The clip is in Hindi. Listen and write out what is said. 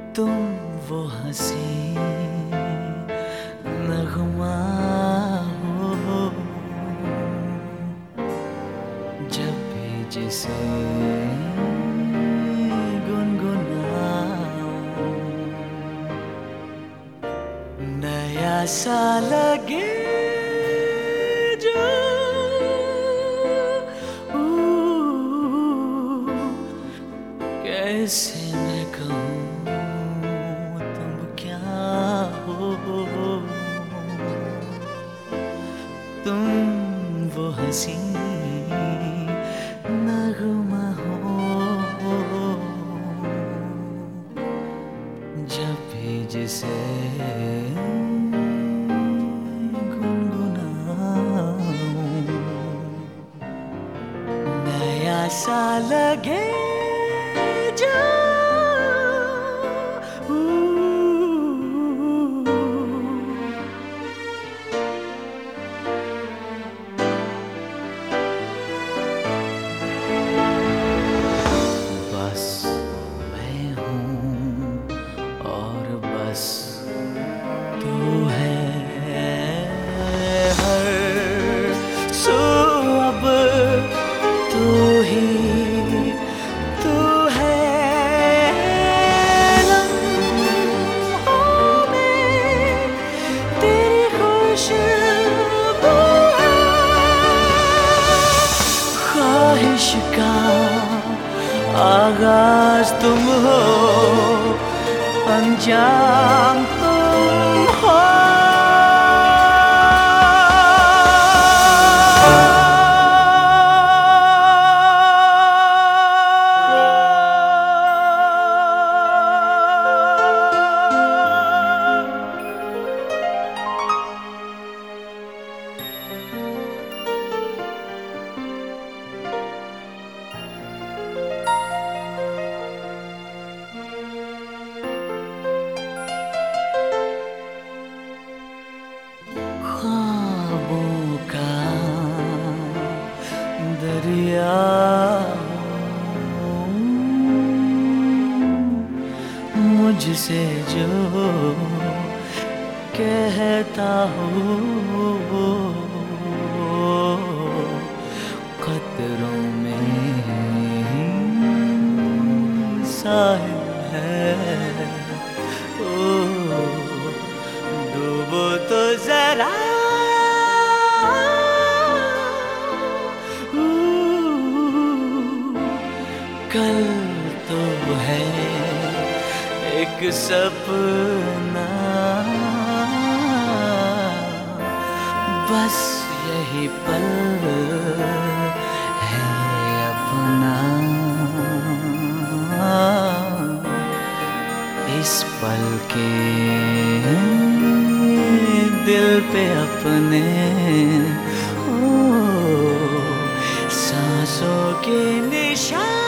तुम वो हंसी नगमा हो, जब भी जिसे गुनगुनाऊं नया सा लगे जो कैसे मैं कहूँ तुम क्या हो, तुम वो हंसी नगमा हो, जब भी जिसे गुनगुनाऊं नया सा लगे जो बस मैं हूँ और बस तू है हर सू अब तू ही तू है लम्हों में तेरी खुशबू है ख्वाहिश का आगाज तुम हो अंजाम तुम हो ख्वाबों का दरिया मुझसे जो कहता हूँ कतरों में साहिल है ओ डूबो तो जरा कल तो है एक सपना बस यही पल है अपना इस पल के दिल पे अपने सांसों के निशान